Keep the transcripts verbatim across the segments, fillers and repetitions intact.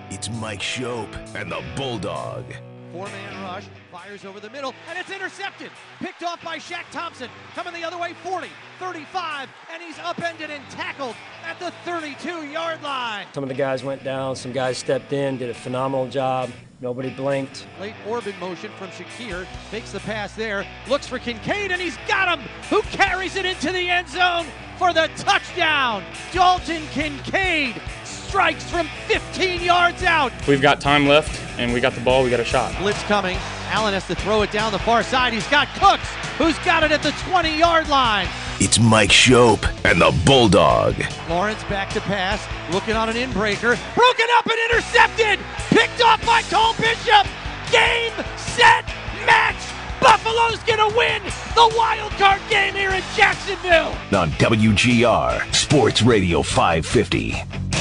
It's Mike Schopp and the Bulldog. Four-man rush, fires over the middle, and it's intercepted. Picked off by Shaq Thompson. Coming the other way, forty, thirty-five, and he's upended and tackled at the thirty-two-yard line. Some of the guys went down, some guys stepped in, did a phenomenal job. Nobody blinked. Late orbit motion from Shakir, makes the pass there, looks for Kincaid, and he's got him! Who carries it into the end zone for the touchdown? Dalton Kincaid strikes from fifteen yards out. We've got time left, and we got the ball, we got a shot. Blitz coming. Allen has to throw it down the far side. He's got Cooks, who's got it at the twenty-yard line. It's Mike Schopp and the Bulldog. Lawrence back to pass, looking on an inbreaker. Broken up and intercepted! Picked off by Cole Bishop! Game, set, match! Buffalo's gonna win the wild card game here in Jacksonville! On W G R, Sports Radio five fifty.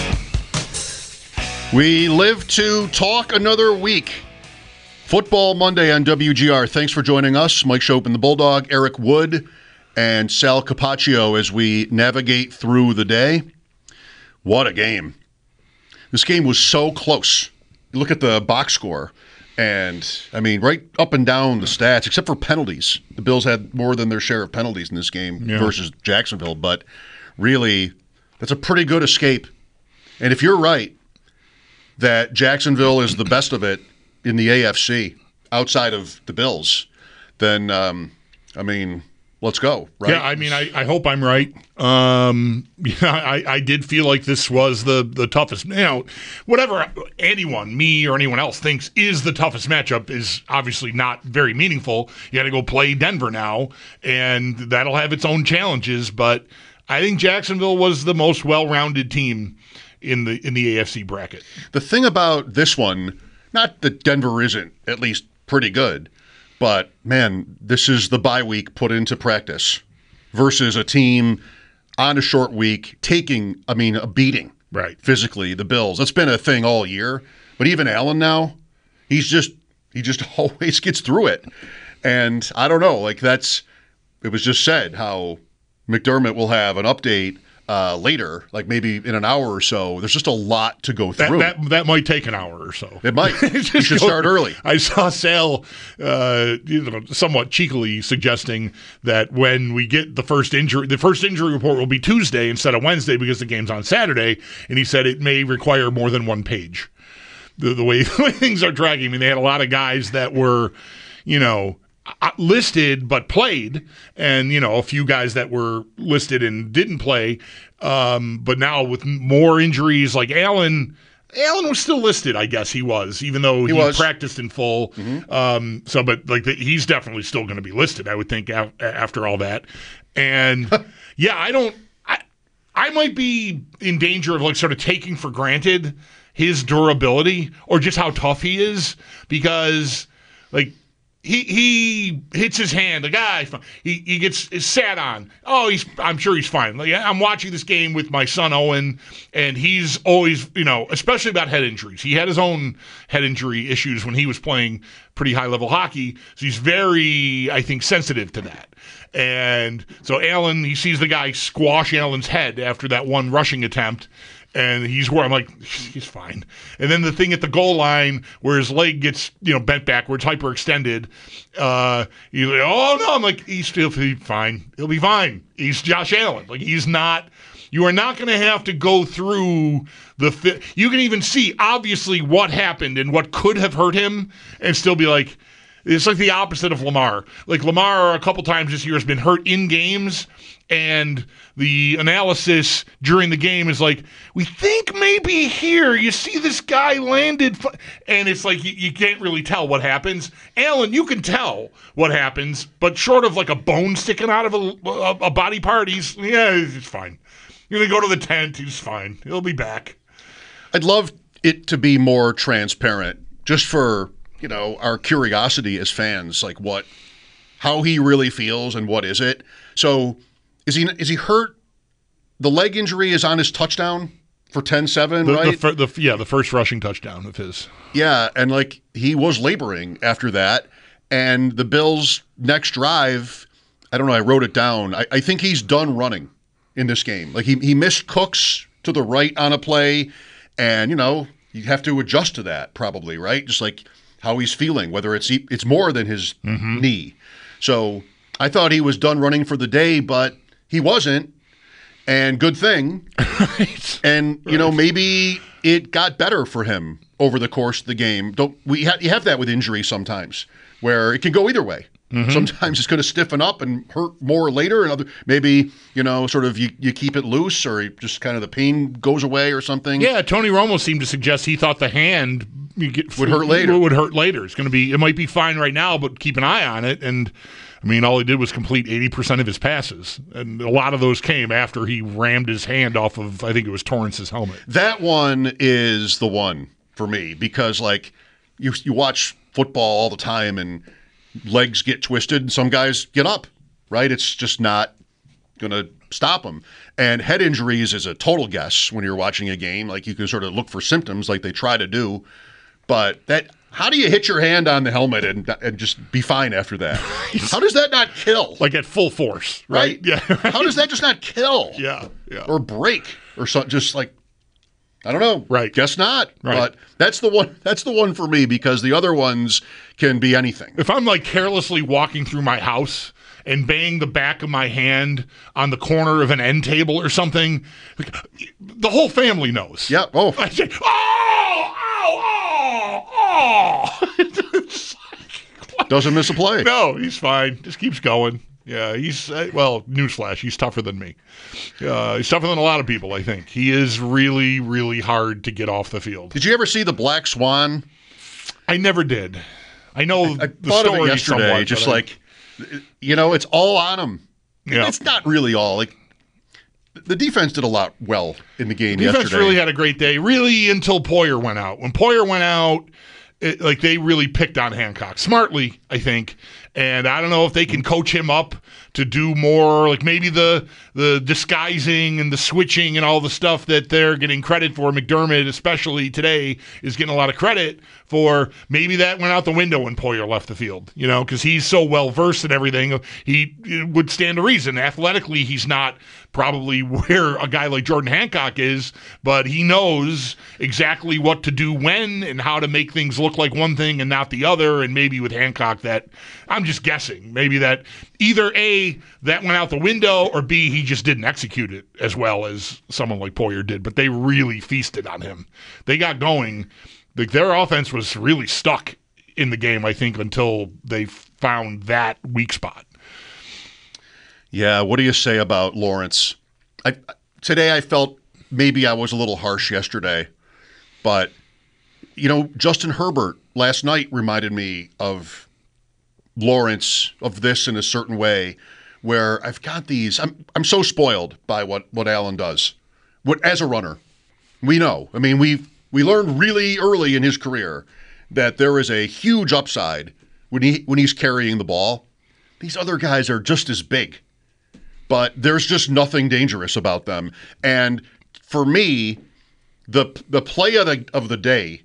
We live to talk another week. Football Monday on W G R. Thanks for joining us. Mike Schopp and the Bulldog, Eric Wood, and Sal Capaccio as we navigate through the day. What a game. This game was so close. You look at the box score, and, I mean, right up and down the stats, except for penalties. The Bills had more than their share of penalties in this game yeah. versus Jacksonville, but really, that's a pretty good escape. And if you're right that Jacksonville is the best of it in the A F C outside of the Bills, then, um, I mean, let's go, right? Yeah, I mean, I, I hope I'm right. Um, yeah, I, I did feel like this was the, the toughest. You know, whatever anyone, me or anyone else, thinks is the toughest matchup is obviously not very meaningful. You got to go play Denver now, and that'll have its own challenges, but I think Jacksonville was the most well-rounded team in the in the A F C bracket. The thing about this one, not that Denver isn't at least pretty good, but, man, this is the bye week put into practice versus a team on a short week taking, I mean, a beating right physically, the Bills. That's been a thing all year. But even Allen now, he's just he just always gets through it. And I don't know, like that's it was just said how McDermott will have an update Uh, later, like maybe in an hour or so. There's just a lot to go through. That, that, that might take an hour or so. It might. You should start early. I saw Sal uh, you know, somewhat cheekily suggesting that when we get the first injury, the first injury report will be Tuesday instead of Wednesday because the game's on Saturday, and he said it may require more than one page. The, the, way, the way things are dragging. I mean, they had a lot of guys that were, you know, listed but played, and you know a few guys that were listed and didn't play. Um, but now with more injuries, like Allen, Allen was still listed. I guess he was, even though he, he practiced in full. Mm-hmm. Um, so, but like the, he's definitely still going to be listed. I would think af- after all that. And yeah, I don't. I I might be in danger of like sort of taking for granted his durability or just how tough he is because like. He he hits his hand. The guy he he gets is sat on. Oh, he's I'm sure he's fine. Like, I'm watching this game with my son Owen, and he's always you know especially about head injuries. He had his own head injury issues when he was playing pretty high level hockey. So he's very I think sensitive to that. And so Allen he sees the guy squash Allen's head after that one rushing attempt. And he's where I'm like, he's fine. And then the thing at the goal line where his leg gets, you know, bent backwards, hyperextended. Uh, he's like, oh no, I'm like, he's still he'll be fine. He'll be fine. He's Josh Allen. Like he's not. You are not going to have to go through the. Fi- you can even see obviously what happened and what could have hurt him, and still be like, it's like the opposite of Lamar. Like Lamar a couple times this year has been hurt in games. And the analysis during the game is like, we think maybe here, you see this guy landed, fu-. and it's like you, you can't really tell what happens. Allen, you can tell what happens, but short of like a bone sticking out of a, a, a body part, he's, yeah, he's fine. You're going to go to the tent, he's fine. He'll be back. I'd love it to be more transparent, just for, you know, our curiosity as fans, like what, how he really feels and what is it. So, Is he is he hurt? The leg injury is on his touchdown for ten seven, the, right? The, the, yeah, the first rushing touchdown of his. Yeah, and like he was laboring after that. And the Bills' next drive, I don't know, I wrote it down. I, I think he's done running in this game. Like he, he missed Cooks to the right on a play. And, you know, you have to adjust to that probably, right? Just like how he's feeling, whether it's it's more than his mm-hmm. knee. So I thought he was done running for the day, but he wasn't. And good thing. Right. And, you right. know, maybe it got better for him over the course of the game. Don't we ha- you have that with injury sometimes where it can go either way. Mm-hmm. Sometimes it's going to stiffen up and hurt more later, and other maybe you know, sort of you, you keep it loose, or just kind of the pain goes away or something. Yeah, Tony Romo seemed to suggest he thought the hand you get, would hurt later. Would hurt later. It's going to be. It might be fine right now, but keep an eye on it. And I mean, all he did was complete eighty percent of his passes, and a lot of those came after he rammed his hand off of, I think it was Torrance's helmet. That one is the one for me because, like, you you watch football all the time and legs get twisted and some guys get up, right? It's just not going to stop them. And head injuries is a total guess when you're watching a game. Like, you can sort of look for symptoms like they try to do. But that, how do you hit your hand on the helmet and and just be fine after that? How does that not kill? Like at full force, right? right? Yeah. Right? How does that just not kill? Yeah, yeah. Or break or something, just like, I don't know. Right. Guess not. Right. But that's the one that's the one for me because the other ones can be anything. If I'm like carelessly walking through my house and bang the back of my hand on the corner of an end table or something, the whole family knows. Yeah. Oh. I say, oh, oh, oh, oh. Doesn't miss a play. No, he's fine. Just keeps going. Yeah, he's, uh, well, newsflash, he's tougher than me. Uh, he's tougher than a lot of people, I think. He is really, really hard to get off the field. Did you ever see the Black Swan? I never did. I know I, I the thought story of it yesterday, somewhat, just I, like, you know, it's all on him. Yeah. It's not really all. Like, the defense did a lot well in the game defense yesterday. Defense really had a great day, really until Poyer went out. When Poyer went out, it, like they really picked on Hancock smartly, I think. And I don't know if they can coach him up to do more, like maybe the the disguising and the switching and all the stuff that they're getting credit for. McDermott, especially today, is getting a lot of credit for. Maybe that went out the window when Poyer left the field, you know, because he's so well versed in everything. He would stand to reason. Athletically, he's not probably where a guy like Jordan Hancock is, but he knows exactly what to do when and how to make things look like one thing and not the other. And maybe with Hancock, that I'm just guessing, maybe that either A, that went out the window, or B, he just didn't execute it as well as someone like Poyer did. But they really feasted on him. They got going. Like, their offense was really stuck in the game, I think, until they found that weak spot. Yeah, what do you say about Lawrence? I, today I felt maybe I was a little harsh yesterday, but, you know, Justin Herbert last night reminded me of Lawrence, of this in a certain way, where I've got these, I'm I'm so spoiled by what, what Allen does. What, as a runner, we know. I mean, we we learned really early in his career that there is a huge upside when he when he's carrying the ball. These other guys are just as big, but there's just nothing dangerous about them. And for me, the the play of the of the day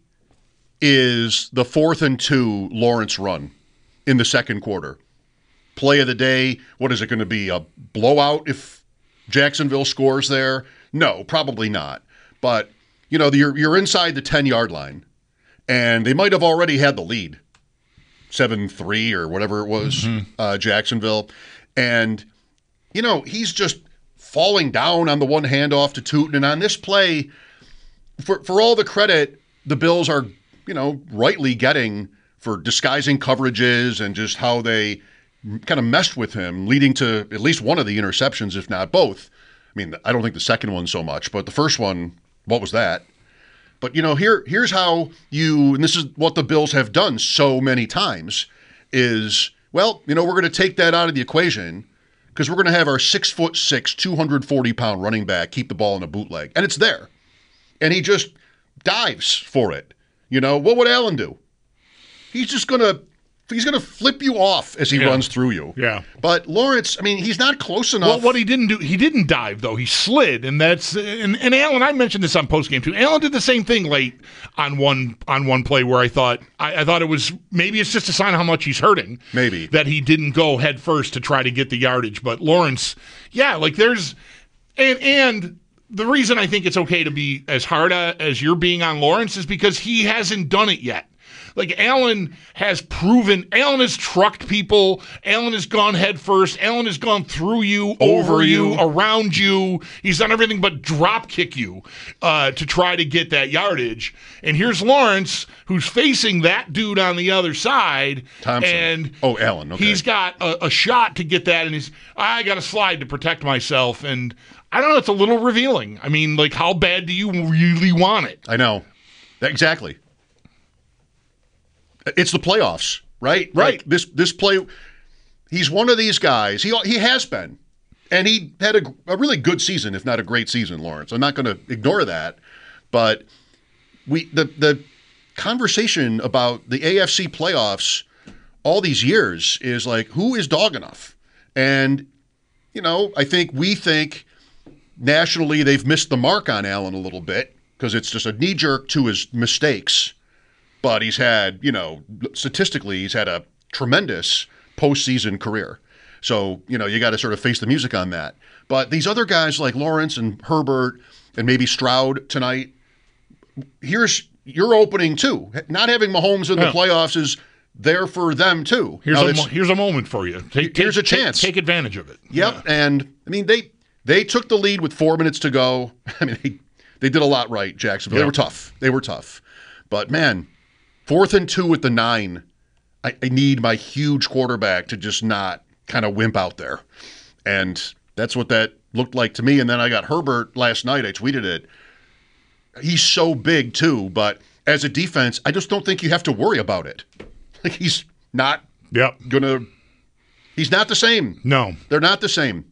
is the fourth and two Lawrence run in the second quarter. Play of the day, what is it going to be, a blowout if Jacksonville scores there? No, probably not. But, you know, you're, you're inside the ten-yard line, and they might have already had the lead, seven three or whatever it was, mm-hmm. uh, Jacksonville. And, you know, he's just falling down on the one handoff to Tootin. And on this play, for, for all the credit the Bills are, you know, rightly getting for disguising coverages and just how they kind of messed with him, leading to at least one of the interceptions, if not both. I mean, I don't think the second one so much, but the first one, what was that? But, you know, here here's how you, and this is what the Bills have done so many times, is, well, you know, we're going to take that out of the equation because we're going to have our six foot six, two hundred forty pound running back keep the ball in a bootleg. And it's there. And he just dives for it. You know, what would Allen do? He's just going to He's going to flip you off as he yeah. runs through you. Yeah. But Lawrence, I mean, he's not close enough. Well, what he didn't do, he didn't dive, though. He slid, and that's and, and Allen, I mentioned this on postgame, too. Allen did the same thing late on one on one play where I thought I, I thought it was, maybe it's just a sign of how much he's hurting. Maybe. That he didn't go head first to try to get the yardage. But Lawrence, yeah, like there's, and and the reason I think it's okay to be as hard a, as you're being on Lawrence is because he hasn't done it yet. Like, Allen has proven, Allen has trucked people, Allen has gone head first, Allen has gone through you, over, over you, you, around you. He's done everything but drop kick you uh, to try to get that yardage. And here's Lawrence, who's facing that dude on the other side. Thompson. And oh, Allen, okay. He's got a, a shot to get that, and he's, I got to slide to protect myself. And I don't know, it's a little revealing. I mean, like, how bad do you really want it? I know. Exactly. It's the playoffs, right? Right. Like this this play, he's one of these guys. He he has been, and he had a, a really good season, if not a great season, Lawrence. I'm not going to ignore that, but we the the conversation about the A F C playoffs all these years is like, who is dog enough? And you know, I think we think nationally they've missed the mark on Allen a little bit because it's just a knee jerk to his mistakes. But he's had, you know, statistically, he's had a tremendous postseason career. So, you know, you got to sort of face the music on that. But these other guys like Lawrence and Herbert and maybe Stroud tonight, here's your opening too. Not having Mahomes in the yeah. playoffs is there for them too. Here's now, a mo- here's a moment for you. Take, here's take, a chance. Take, take advantage of it. Yep. Yeah. And I mean, they they took the lead with four minutes to go. I mean, they, they did a lot right, Jacksonville. Yep. They were tough. They were tough. But man, fourth and two with the nine. I, I need my huge quarterback to just not kind of wimp out there. And that's what that looked like to me. And then I got Herbert last night. I tweeted it. He's so big too, but as a defense, I just don't think you have to worry about it. Like, he's not yep. gonna he's not the same. No. They're not the same.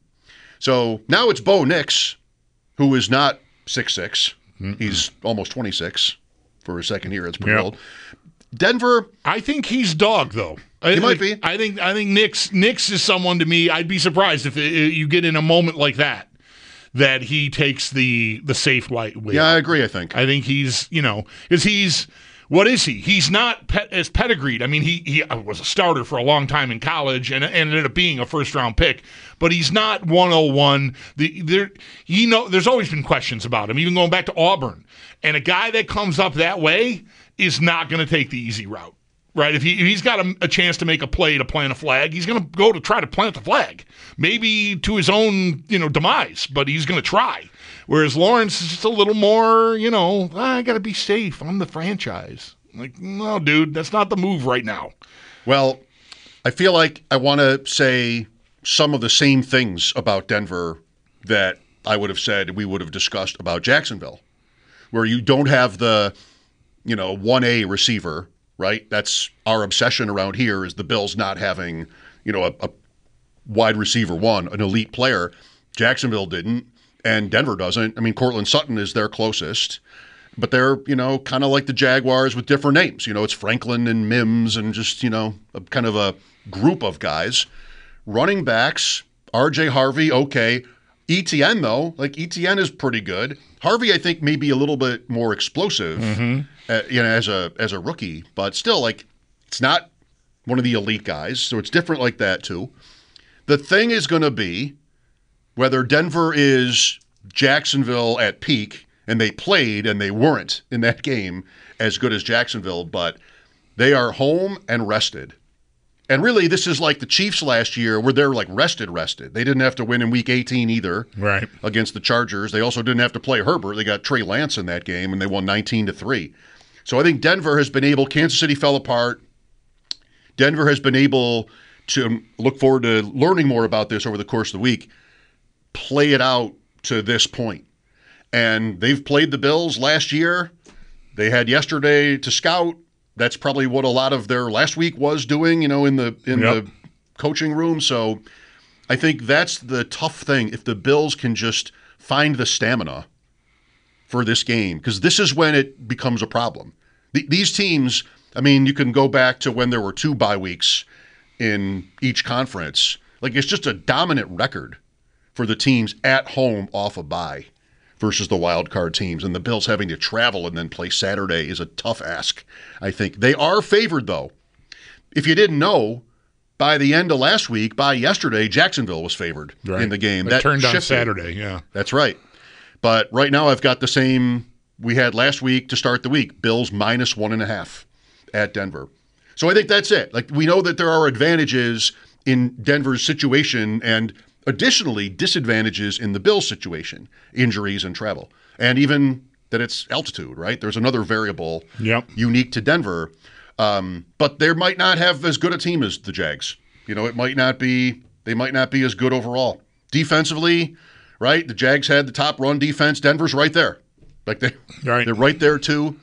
So now it's Bo Nix, who is not six six. Mm-mm. He's almost twenty-six for a second year. It's pretty yep. old. Denver, I think he's dog though. He I, might be. I think I think Nix Nix is someone to me. I'd be surprised if it, you get in a moment like that that he takes the the safe way. Yeah, I agree. I think. I think he's you know because he's what is he? He's not pet, as pedigreed. I mean, he he was a starter for a long time in college and, and ended up being a first round pick. But he's not one oh one. The there you know there's always been questions about him, even going back to Auburn. And a guy that comes up that way is not going to take the easy route, right? If, he, if he's got a, a chance to make a play to plant a flag, he's going to go to try to plant the flag, maybe to his own, you know, demise, but he's going to try. Whereas Lawrence is just a little more, you know, I got to be safe. I'm the franchise. Like, no, dude, that's not the move right now. Well, I feel like I want to say some of the same things about Denver that I would have said we would have discussed about Jacksonville, where you don't have the, you know, one A receiver, right? That's our obsession around here is the Bills not having, you know, a, a wide receiver one, an elite player. Jacksonville didn't, and Denver doesn't. I mean, Cortland Sutton is their closest, but they're, you know, kind of like the Jaguars with different names. You know, it's Franklin and Mims and just, you know, a, kind of a group of guys. Running backs, R J Harvey, okay. E T N, though, like E T N is pretty good. Harvey, I think, may be a little bit more explosive, mm-hmm. uh, you know, as a as a rookie, but still, like, it's not one of the elite guys, so it's different like that too. The thing is going to be whether Denver is Jacksonville at peak, and they played and they weren't in that game as good as Jacksonville, but they are home and rested. And really, this is like the Chiefs last year where they're like rested, rested. They didn't have to win in week eighteen either right. against the Chargers. They also didn't have to play Herbert. They got Trey Lance in that game, and they won nineteen to three. So I think Denver has been able – Kansas City fell apart. Denver has been able to look forward to learning more about this over the course of the week, play it out to this point. And they've played the Bills last year. They had yesterday to scout. That's probably what a lot of their last week was doing, you know, in the in yep. the coaching room. So I think that's the tough thing. If the Bills can just find the stamina for this game, because this is when it becomes a problem. The, these teams, I mean, you can go back to when there were two bye weeks in each conference. Like, it's just a dominant record for the teams at home off a bye versus the wild card teams. And the Bills having to travel and then play Saturday is a tough ask, I think. They are favored, though. If you didn't know, by the end of last week, by yesterday, Jacksonville was favored right. in the game. It that turned shifted. on Saturday, yeah. That's right. But right now I've got the same we had last week to start the week. Bills minus one and a half at Denver. So I think that's it. Like, we know that there are advantages in Denver's situation and additionally disadvantages in the Bills situation, injuries and travel, and even that it's altitude, right? There's another variable yep. unique to Denver. Um, but they might not have as good a team as the Jags. You know, it might not be, they might not be as good overall. Defensively, right? The Jags had the top run defense. Denver's right there. Like they, right. they're right there too.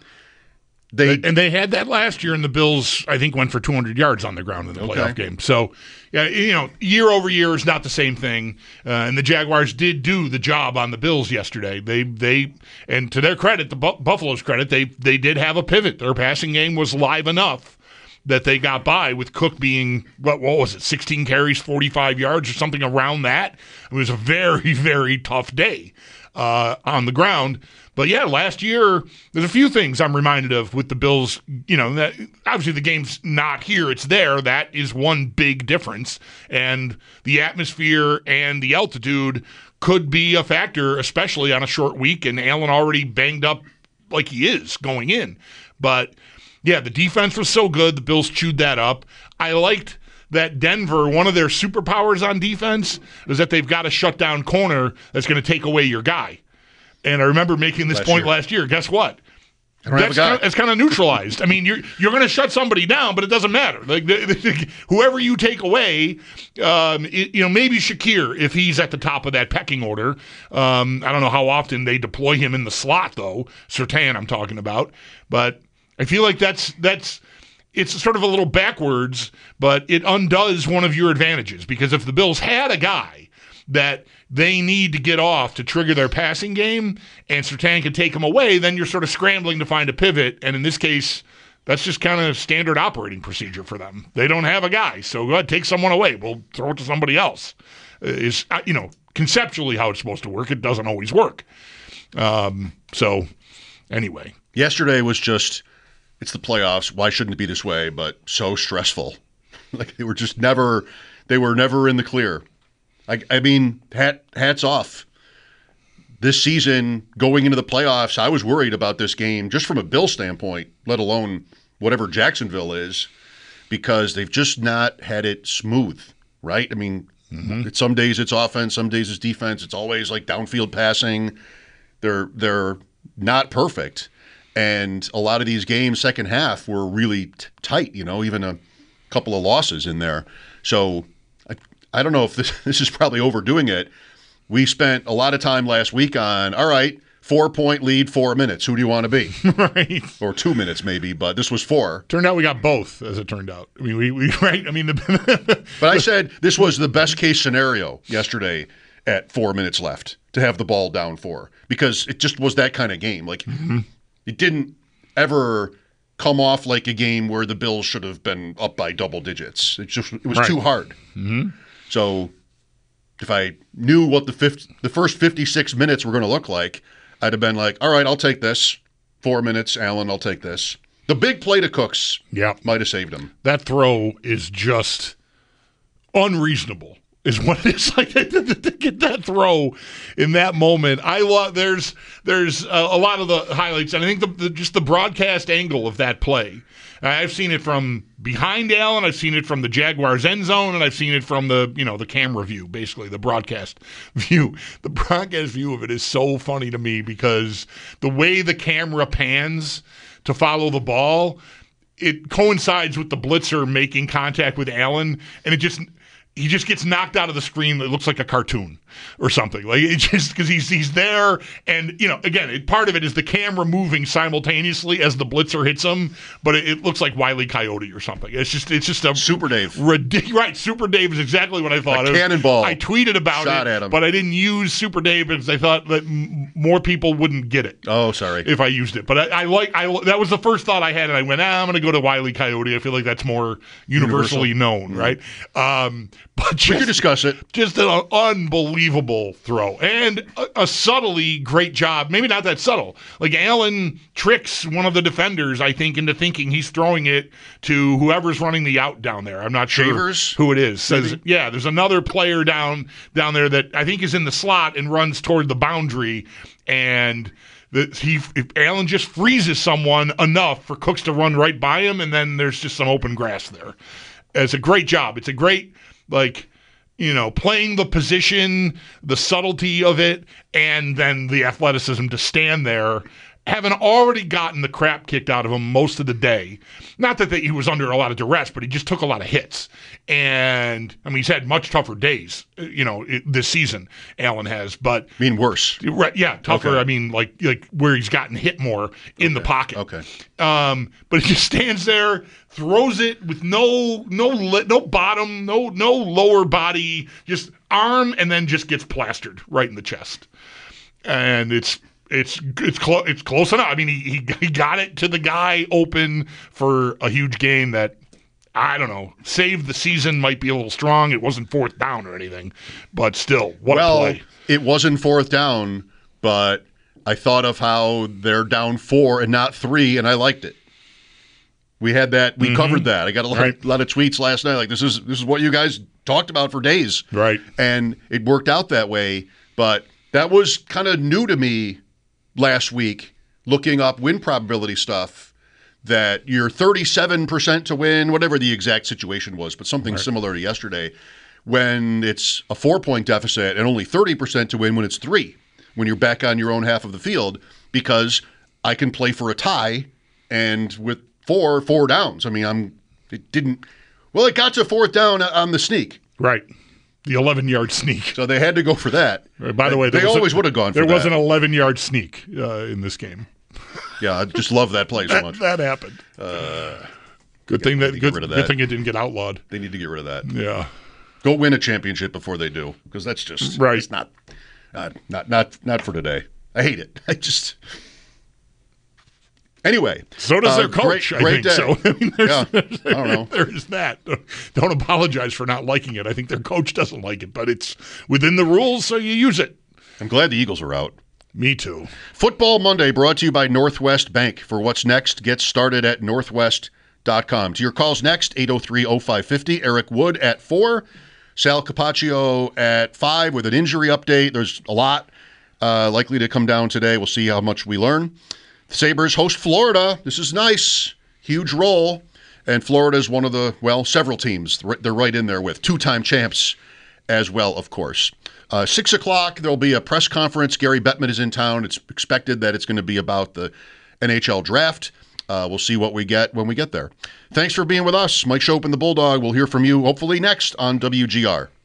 They And they had that last year, and the Bills, I think, went for two hundred yards on the ground in the playoff okay. game. So, yeah, you know, year over year is not the same thing. Uh, and the Jaguars did do the job on the Bills yesterday. They, they, and to their credit, the Bu- Buffalo's credit, they they did have a pivot. Their passing game was live enough that they got by with Cook being, what, what was it, sixteen carries, forty-five yards or something around that. It was a very, very tough day uh, on the ground. But yeah, last year, there's a few things I'm reminded of with the Bills. You know, that obviously the game's not here, it's there. That is one big difference. And the atmosphere and the altitude could be a factor, especially on a short week. And Allen already banged up like he is going in. But yeah, the defense was so good. The Bills chewed that up. I liked that Denver, one of their superpowers on defense is that they've got a shutdown corner that's going to take away your guy. And I remember making this last point year. last year. Guess what? That's kind of, it's kind of neutralized. I mean, you're you're going to shut somebody down, but it doesn't matter. Like the, the, whoever you take away, um, it, you know, maybe Shakir if he's at the top of that pecking order. Um, I don't know how often they deploy him in the slot though. Surtain, I'm talking about, but I feel like that's that's. It's sort of a little backwards, but it undoes one of your advantages because if the Bills had a guy that they need to get off to trigger their passing game and Surtain can take him away, then you're sort of scrambling to find a pivot. And in this case, that's just kind of standard operating procedure for them. They don't have a guy, so go ahead, take someone away. We'll throw it to somebody else. Is you know, conceptually how it's supposed to work. It doesn't always work. Um, so anyway. Yesterday was just, it's the playoffs. Why shouldn't it be this way? But so stressful. Like they were just never, they were never in the clear. I, I mean, hat, hats off. This season, going into the playoffs, I was worried about this game just from a Bill standpoint, let alone whatever Jacksonville is, because they've just not had it smooth, right? I mean, mm-hmm. some days it's offense, some days it's defense. It's always like downfield passing. They're they're not perfect. And a lot of these games, second half, were really t- tight, you know, even a couple of losses in there. So I, I don't know if this this is probably overdoing it. We spent a lot of time last week on, all right, four-point lead, four minutes. Who do you want to be? Right. Or two minutes maybe, but this was four. Turned out we got both, as it turned out. I mean, we, we right? I mean, the But I said this was the best-case scenario yesterday at four minutes left to have the ball down four because it just was that kind of game. Like, mm-hmm. It didn't ever come off like a game where the Bills should have been up by double digits. It just it was right. too hard. Mm-hmm. So if I knew what the fifth, the first fifty-six minutes were going to look like, I'd have been like, all right, I'll take this. Four minutes, Allen, I'll take this. The big play to Cooks yeah. might have saved him. That throw is just unreasonable. Is what it is like to get that throw in that moment. I love there's there's a, a lot of the highlights, and I think the, the just the broadcast angle of that play. I've seen it from behind Allen, I've seen it from the Jaguars end zone, and I've seen it from the you know the camera view, basically the broadcast view. The broadcast view of it is so funny to me because the way the camera pans to follow the ball, it coincides with the blitzer making contact with Allen, and it just. He just gets knocked out of the screen. It looks like a cartoon or something. Like it just because he's he's there, and you know, again, it, part of it is the camera moving simultaneously as the blitzer hits him, but it, it looks like Wile E. Coyote or something. It's just it's just a Super Dave. Ridic- right, Super Dave is exactly what I thought. A it was, cannonball. I tweeted about Shot it, at him. but I didn't use Super Dave because I thought that m- more people wouldn't get it. Oh, sorry. If I used it, but I, I like I that was the first thought I had, and I went, ah, I'm going to go to Wile E. Coyote. I feel like that's more universally Universal. known, right? Um, but just, we could discuss it. Just an unbelievable unbelievable throw and a, a subtly great job. Maybe not that subtle. Like Allen tricks one of the defenders, I think, into thinking he's throwing it to whoever's running the out down there. I'm not sure Shavers? who it is. Says, Maybe? yeah, there's another player down down there that I think is in the slot and runs toward the boundary, and the, he if Allen just freezes someone enough for Cooks to run right by him, and then there's just some open grass there. It's a great job. It's a great, like, you know, playing the position, the subtlety of it, and then the athleticism to stand there, having already gotten the crap kicked out of him most of the day. Not that he was under a lot of duress, but he just took a lot of hits. And, I mean, he's had much tougher days, you know, this season, Allen has. But I mean, worse. Right, yeah, tougher. Okay. I mean, like like where he's gotten hit more in Okay. the pocket. Okay. Um, but he just stands there, throws it with no no li- no bottom, no no lower body, just arm, and then just gets plastered right in the chest. And it's it's it's close it's close enough. I mean, he, he he got it to the guy open for a huge gain that, I don't know, saved the season might be a little strong. It wasn't fourth down or anything, but still, what well, a play. It wasn't fourth down, but I thought of how they're down four and not three, and I liked it. We had that. We Mm-hmm. covered that. I got a lot, Right. of, lot of tweets last night. Like, this is this is what you guys talked about for days. Right. And it worked out that way. But that was kind of new to me last week, looking up win probability stuff, that you're thirty-seven percent to win, whatever the exact situation was, but something Right. similar to yesterday, when it's a four-point deficit, and only thirty percent to win when it's three, when you're back on your own half of the field, because I can play for a tie, and with four, four downs. I mean, I'm it didn't well, it got to fourth down on the sneak. Right. The eleven-yard sneak. So they had to go for that. Uh, By the way, they there was always a- would have gone for There that. was an eleven-yard sneak uh, in this game. Yeah, I just love that play so That, much. that happened. Uh, good thing that, get good, rid of good that. thing it didn't get outlawed. They need to get rid of that. Yeah. Go win a championship before they do, because that's just Right. It's not, not, not, not, not for today. I hate it. I just. Anyway, So does uh, their coach, great, I great think. So day. I mean, there's, Yeah, there's, I don't know. there's that. Don't apologize for not liking it. I think their coach doesn't like it, but it's within the rules, so you use it. I'm glad the Eagles are out. Me too. Football Monday brought to you by Northwest Bank. For what's next, get started at northwest dot com. To your calls next, eight oh three oh five five oh. Eric Wood at four. Sal Capaccio at five with an injury update. There's a lot uh, likely to come down today. We'll see how much we learn. The Sabres host Florida. This is nice. Huge role. And Florida is one of the, well, several teams they're right in there with. Two-time champs as well, of course. Uh, six o'clock, there'll be a press conference. Gary Bettman is in town. It's expected that it's going to be about the N H L draft. Uh, we'll see what we get when we get there. Thanks for being with us. Mike Schopp and the Bulldog. We'll hear from you hopefully next on W G R.